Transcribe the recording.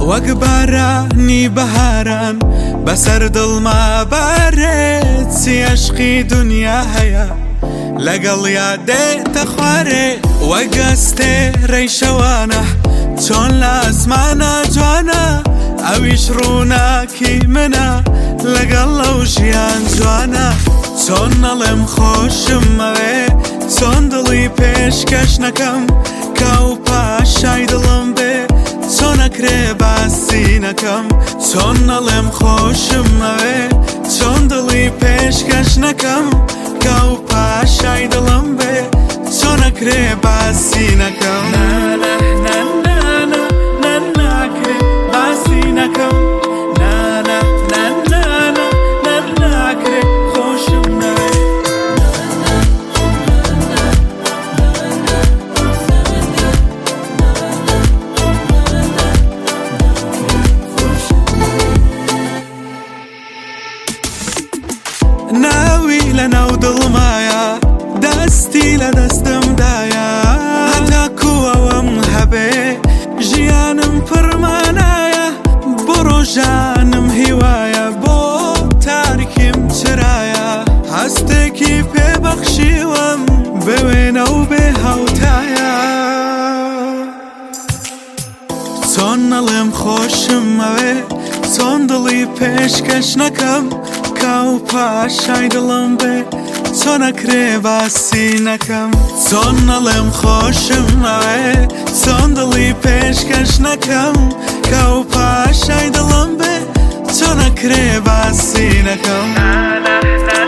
وەک بارانی بەهاران بەسەر دڵما بارێت چی عەشقی دونیا هەیە لەگەڵ یا دێتە خوارێ وەک ئەستێرەی شەوانە چۆن لە ئاسمانە جوانە ئەویش ڕووناکی منە لەگەڵ لەو ژیان جوانە چۆن نەڵێم خۆشمەوێ چۆن دڵی پێشکەش نەکەم کاو پاشای دڵم بێ چۆن ئەکرێ باسی نەکەم چۆن نەڵێم خۆشمەوێ چۆن دڵی پێشکەش نەکەم کاو پاشای دڵم بێ چۆن ئەکرێ باسی نەکەم ناکرێ باسی نەکەم ناکرێ خۆشم نەوێ ناوی لە ناو دڵمایە دەستی لە دەستمدایە هەتا کووەوەم هەبێ ژیانم پڕمانایە بۆ ڕۆژانم هیوایە بۆ تاریکیم چرایە هەستێکی پێبەخشیوەم بێ وێنە و بێ هەوتایە چۆن نەڵێم خۆشمەوێ چۆن دڵی پێشکەش نەکەم کاو پاشای دڵم بێ چۆن ئەکرێ باسی نەکەم چۆن نەڵێم خۆشمەوێ چۆن دڵی پێشکەش نەکەم کاو پاشای دڵم بێ چۆن ئەکرێ باسی نەکەم